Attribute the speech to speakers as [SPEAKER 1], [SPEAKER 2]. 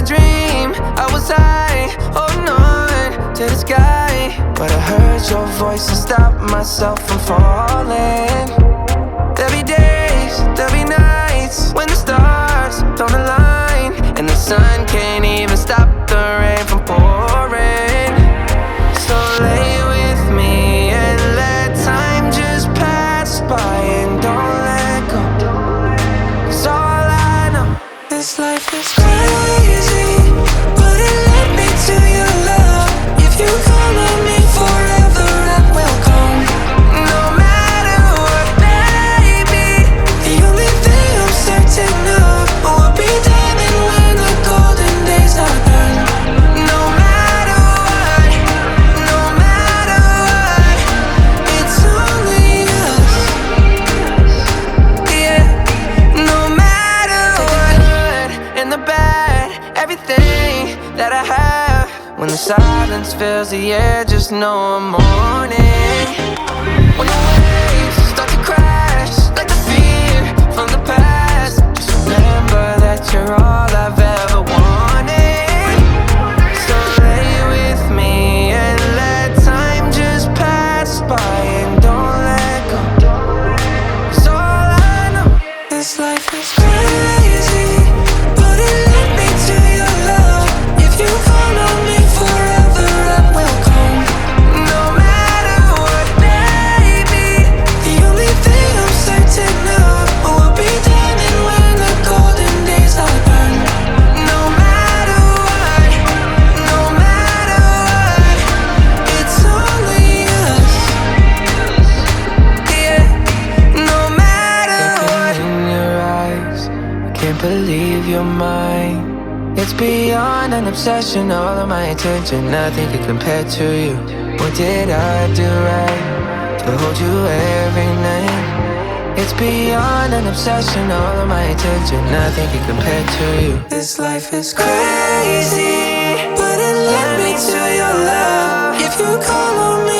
[SPEAKER 1] dream, I was high, holding on to the sky. But I heard your voice and stopped myself from falling. There'll be days, there'll be nights when the stars don't align, and the sun can't even stop the rain from pouring. So lay with me and let time just pass by, and don't let go. 'Cause all I know, this life is crazy, but it led me to your love. If you call on me forever, I will come. No matter what, baby, the only thing I'm certain of will be diamond when the golden days are done. No matter what, no matter what, it's only us. Yeah, no matter what, the good and the bad, everything that I have. When the silence fills the air, just know I'm on it. When the waves start to crash, like the fear from the past, just remember that you're all I've ever wanted. So lay with me and let time just pass by, and don't let go. 'Cause all I know, this life is crazy, but it led me to your love. If you call on me forever, I will come. No matter what, baby, the only thing I'm certain of will be diamond when the golden days are done. No matter what, no matter what, it's only us. Yeah, no matter what. In your eyes, I can't believe you're mine. It's beyond an obsession, all of my attention, nothing can compare to you. What did I do right to hold you every night? It's beyond an obsession, all of my attention, nothing can compare to you. This life is crazy, but it led me to your love. If you call on me